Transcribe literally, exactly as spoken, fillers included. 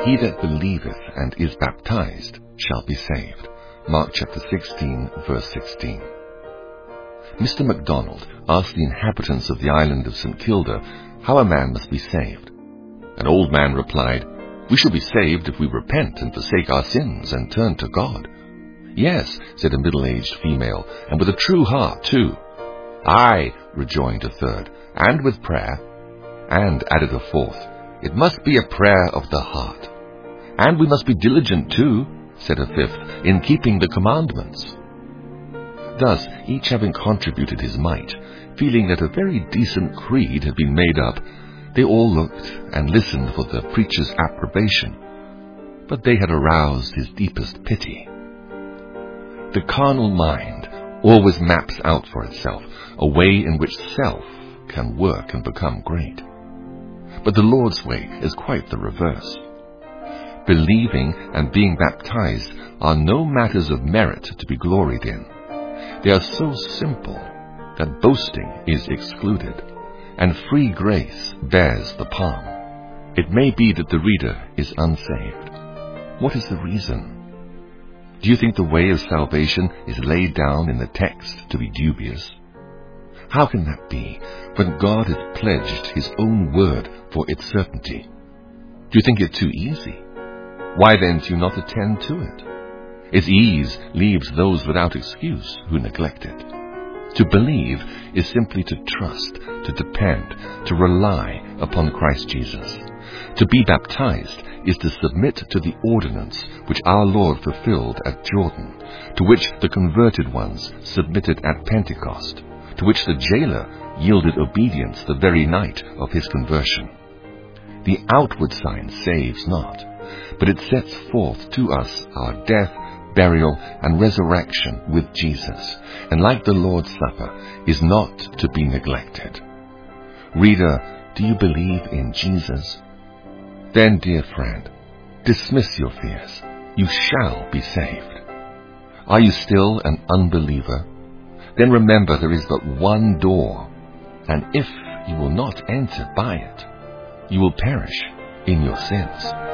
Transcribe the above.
he that believeth and is baptized shall be saved. Mark chapter sixteen, verse sixteen. Mister MacDonald asked the inhabitants of the island of St Kilda how a man must be saved. An old man replied, "We shall be saved if we repent and forsake our sins and turn to God." "Yes," said a middle-aged female, "and with a true heart, too." "Aye," rejoined a third, "and with prayer." And, added a fourth, "It must be a prayer of the heart." "And we must be diligent, too," said a fifth, "in keeping the commandments." Thus, each having contributed his mite, feeling that a very decent creed had been made up, they all looked and listened for the preacher's approbation. But they had aroused his deepest pity. The carnal mind always maps out for itself a way in which self can work and become great. But the Lord's way is quite the reverse. Believing and being baptized are no matters of merit to be gloried in. They are so simple that boasting is excluded, and free grace bears the palm. It may be that the reader is unsaved. What is the reason? Do you think the way of salvation is laid down in the text to be dubious? How can that be, when God has pledged his own word for its certainty? Do you think it too easy? Why then do you not attend to it? Its ease leaves those without excuse who neglect it. To believe is simply to trust, to depend, to rely upon Christ Jesus. To be baptized is to submit to the ordinance which our Lord fulfilled at Jordan, to which the converted ones submitted at Pentecost, to which the jailer yielded obedience the very night of his conversion. The outward sign saves not, but it sets forth to us our death, burial, and resurrection with Jesus, and like the Lord's Supper, is not to be neglected. Reader, do you believe in Jesus? Then, dear friend, dismiss your fears. You shall be saved. Are you still an unbeliever? Then remember there is but one door, and if you will not enter by it, you will perish in your sins.